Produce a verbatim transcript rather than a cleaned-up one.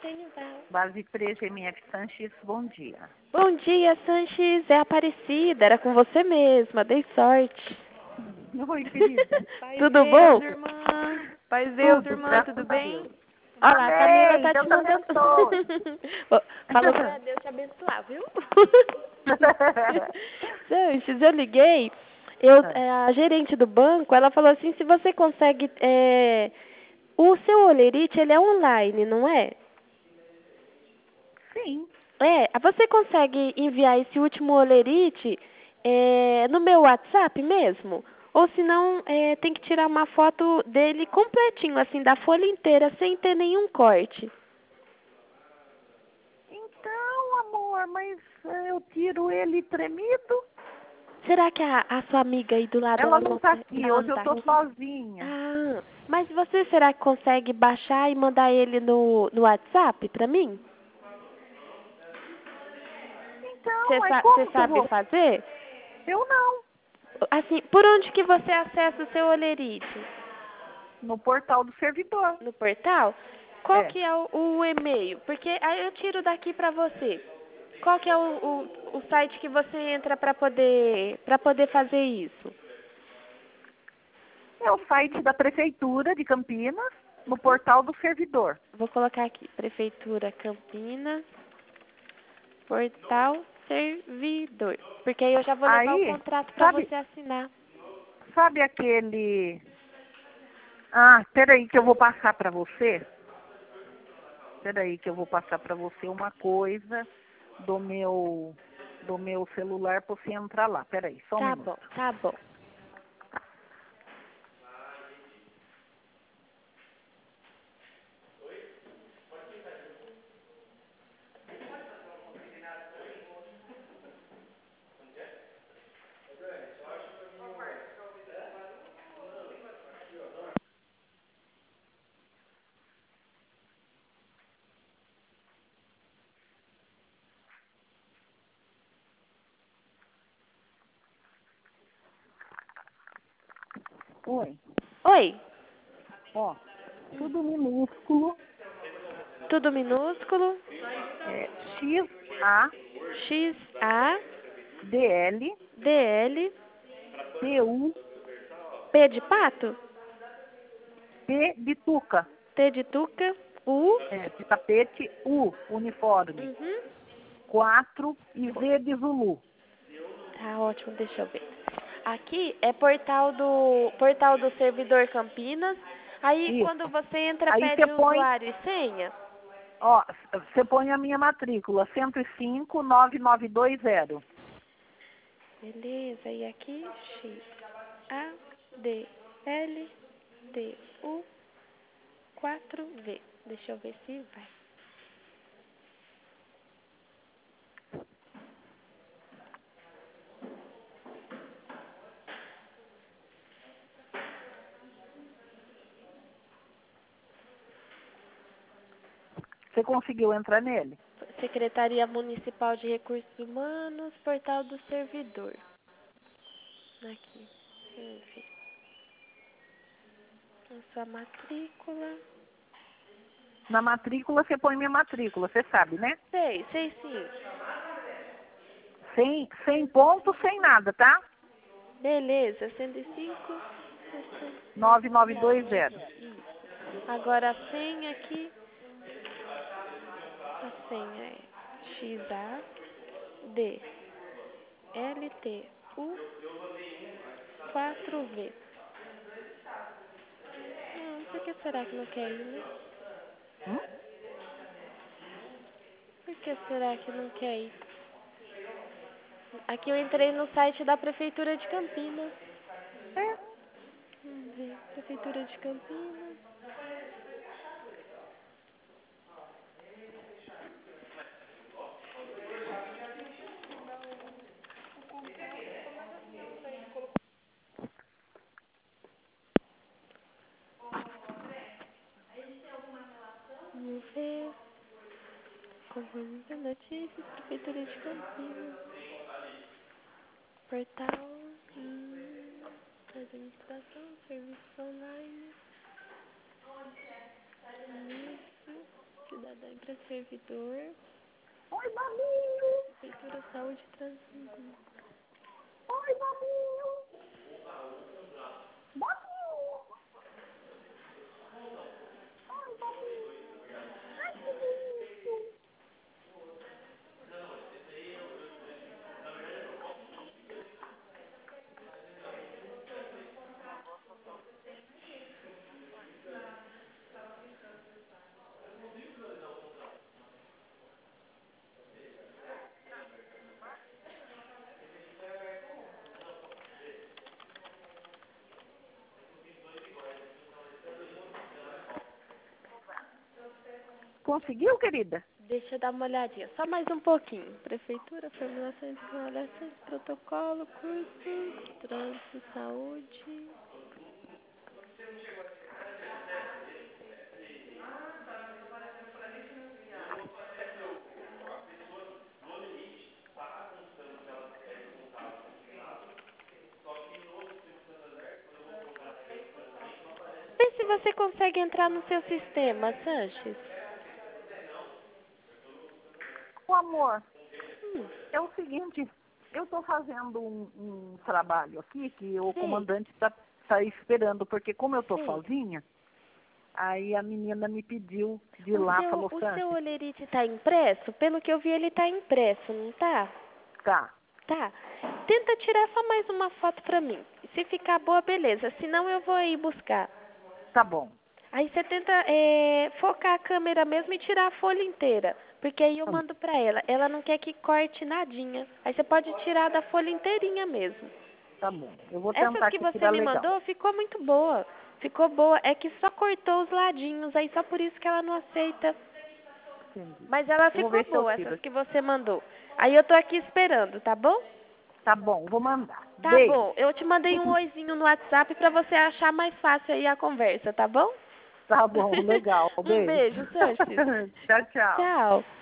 Tenho Val. Base três M F Sanches, bom dia. Bom dia, Sanches. É Aparecida. Era com você mesma. Dei sorte. Oi, querida. Tudo Deus, bom? irmã. Paz Deus, Tudo, irmã. graças Tudo a bem? Deus. Olha lá, a Camila Amém. tá Deus te mandando. abençoe. Ó, falou pra Deus te abençoar, viu? Sanches, eu liguei. Eu, é, a gerente do banco, ela falou assim, se você consegue... É, o seu olerite, ele é online, não é? Sim. É, você consegue enviar esse último olerite é, no meu WhatsApp mesmo? Ou senão é, tem que tirar uma foto dele completinho, assim, da folha inteira, sem ter nenhum corte. Então, amor, mas eh, eu tiro ele tremido. Será que a, a sua amiga aí do lado, Ela ela não não... tá aqui, Ela hoje não eu tá tô aqui? sozinha. Ah, mas você será que consegue baixar e mandar ele no, no WhatsApp pra mim? Você Então, aí sa como que eu sabe vou? fazer? Eu não. Assim, por onde que você acessa o seu olerite? No portal do servidor. No portal? Qual É. que é o, o e-mail? Porque aí eu tiro daqui pra você. Qual que é o, o, o site que você entra pra poder, para poder fazer isso? É o site da Prefeitura de Campinas, no portal do servidor. Vou colocar aqui, Prefeitura Campinas, portal servidor. Porque aí eu já vou levar o Aí, contrato pra sabe, você assinar. sabe aquele... Ah, peraí que eu vou passar para você. Peraí que eu vou passar para você uma coisa do meu do meu celular para você entrar lá. Peraí, só um Tá minuto. bom, tá bom. Oi. Oi, Ó, tudo minúsculo. tudo minúsculo, É X A X A D L D L T U P de pato, T de tuca. T de tuca, U, É, de tapete, U, uniforme. uhum. Quatro e Z de Zulu. Tá ótimo, deixa eu ver. Aqui é portal do portal do servidor Campinas. Aí Isso. quando você entra, Aí você pede põe, usuário e senha. ó, você põe a minha matrícula, cento e cinco, nove nove dois zero. Beleza, e aqui X A D L T U quatro V. Deixa eu ver se vai. Você conseguiu entrar nele? Secretaria Municipal de Recursos Humanos, portal do servidor. Aqui. Deixa eu ver. A sua matrícula. Na matrícula você põe minha matrícula, você sabe, né? Sei, sei sim. Sem, sem ponto, sem nada, tá? Beleza, cento e cinco. nove nove dois zero. Isso. Agora a senha aqui. A senha é X A D L T U quatro V. Hum, por que será que não quer ir, né? Hum? Por que será que não quer ir? Aqui eu entrei no site da Prefeitura de Campinas. É. Vamos ver. Prefeitura de Campinas. Vamos ver. Conforme as notícias, Prefeitura de Campinas. Portal. Hum, administração, serviços online. Isso. cidadã para servidor. Oi, maminho. Prefeitura Saúde Transmissão. Oi, maminho. Maminho. Oi, maminho. Ai, que delícia. Conseguiu, querida? Deixa eu dar uma olhadinha, só mais um pouquinho. Prefeitura, formulação de avaliações, protocolo, curso, trânsito, saúde. Vê se você consegue entrar no seu sistema, Sanches. Ô, amor, Hum, é o seguinte, eu estou fazendo um, um trabalho aqui que o Sim. comandante está tá esperando, porque como eu estou Sim. sozinha, aí a menina me pediu de ir o lá, seu, falou, o seu Sanches, olerite tá impresso? Pelo que eu vi, ele tá impresso, não tá? tá, Tá. Tenta tirar só mais uma foto pra mim. Se ficar boa, beleza. Senão eu vou aí buscar. tá bom, Aí você tenta é, focar a câmera mesmo e tirar a folha inteira. Porque aí eu tá bom, mando pra ela. Ela não quer que corte nadinha. Aí você pode tirar da folha inteirinha mesmo. tá bom. Eu vou Essas tentar que aqui você tirar me legal. mandou ficou muito boa. Ficou boa. É que só cortou os ladinhos. Aí só por isso que ela não aceita. Entendi. Mas ela Eu vou ficou ver se eu boa, tiro essas aqui. que você mandou. Aí eu tô aqui esperando, tá bom? Tá bom, vou mandar. Tá Beijo. bom. Eu te mandei um oizinho no WhatsApp pra você achar mais fácil aí a conversa, tá bom? Tá bom, legal. Um Beijo. beijo, Sanches. Tchau, tchau. Tchau.